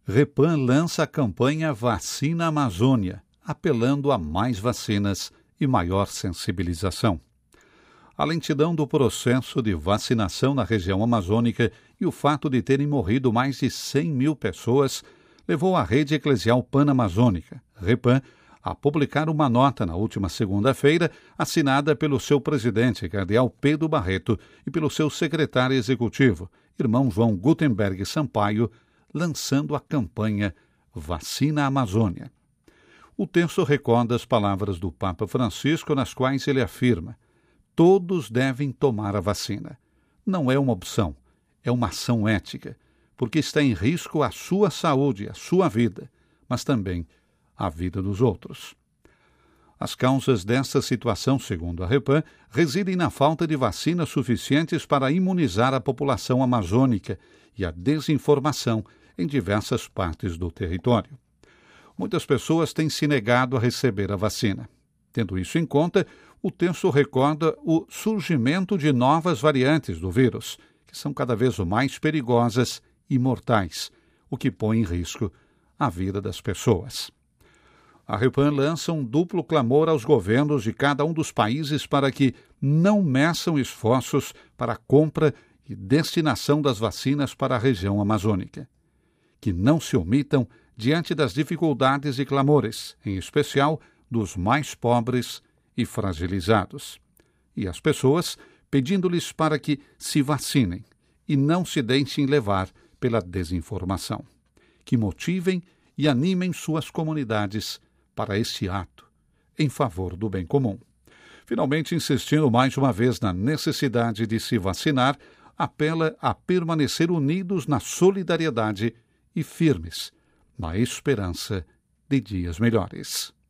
Repan lança a campanha Vacina Amazônia, apelando a mais vacinas e maior sensibilização. A lentidão do processo de vacinação na região amazônica e o fato de terem morrido mais de 100 mil pessoas levou a Rede Eclesial Panamazônica, Repan, a publicar uma nota na última segunda-feira, assinada pelo seu presidente, cardeal Pedro Barreto, e pelo seu secretário executivo, irmão João Gutenberg Sampaio, lançando a campanha Vacina Amazônia. O texto recorda as palavras do Papa Francisco, nas quais ele afirma: todos devem tomar a vacina. Não é uma opção, é uma ação ética, porque está em risco a sua saúde, a sua vida, mas também a vida dos outros. As causas dessa situação, segundo a Repan, residem na falta de vacinas suficientes para imunizar a população amazônica e a desinformação em diversas partes do território. Muitas pessoas têm se negado a receber a vacina. Tendo isso em conta, o texto recorda o surgimento de novas variantes do vírus, que são cada vez mais perigosas e mortais, o que põe em risco a vida das pessoas. A Repan lança um duplo clamor aos governos de cada um dos países para que não meçam esforços para a compra e destinação das vacinas para a região amazônica. Que não se omitam diante das dificuldades e clamores, em especial dos mais pobres e fragilizados. E as pessoas pedindo-lhes para que se vacinem e não se deixem levar pela desinformação. Que motivem e animem suas comunidades para esse ato em favor do bem comum. Finalmente, insistindo mais uma vez na necessidade de se vacinar, apela a permanecer unidos na solidariedade e firmes na esperança de dias melhores.